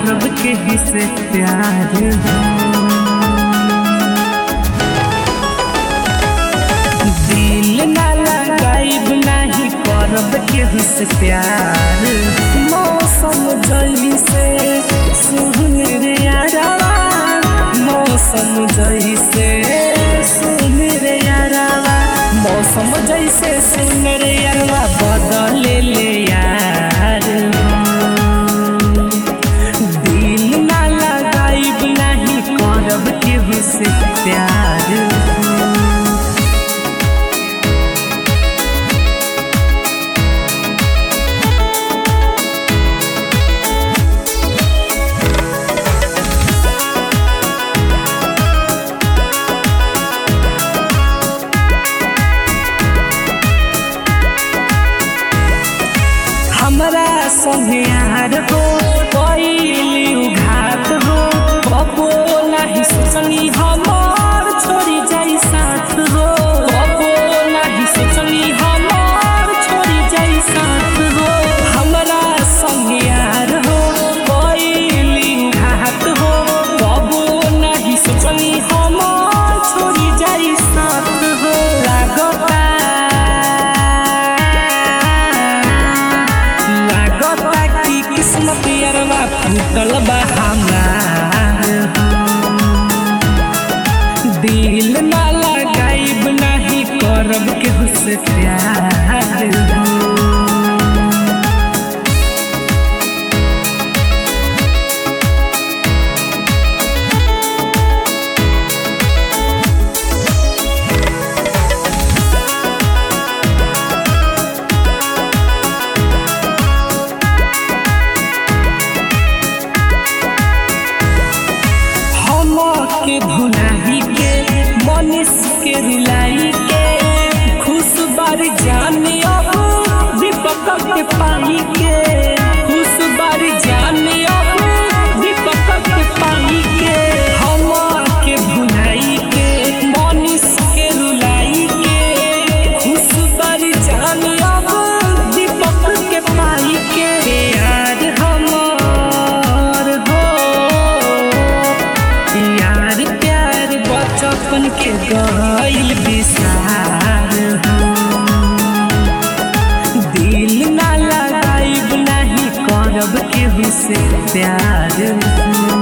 करब केहू से प्यार दिल ना लगाइब नहीं करब केहू से प्यार। मौसम जैसे सुन रे यारवा, मौसम जैसे सुन रे यारवा, मौसम जैसे सुन रे यारवा बदले ले यार। दिल ना लगाइब नहीं करब केहू से प्यार। हमरा संगे यार हो पहली उघात हो, कबो नहीं सोचनी हमार छोड़ी जाई साथ हो, कबो नहीं सोचनी हमार छोड़ी जाई साथ हो। हमरा संगे यार हो पहली उघात हो, कबो नहीं सोचनी हमार छोड़ी जाई साथ हो। किस्मत यारवा फूटल बा हमार, दिल ना लगाइब नहीं करब केहू से प्यार। के भुलाई के मनीष के रुलाई के, खुश बारी जाने अब दीपक के पाई के, खुश बारी जाने अब दीपक के पाई के। हम के भुलाई के मनीष के रुलाई के, खुश बारी जाने अब दीपक के पाई के। यार हमार हो यार प्यार बचपन के गइल विसार हो, दिल ना लगाइब नहीं करब केहू से प्यार।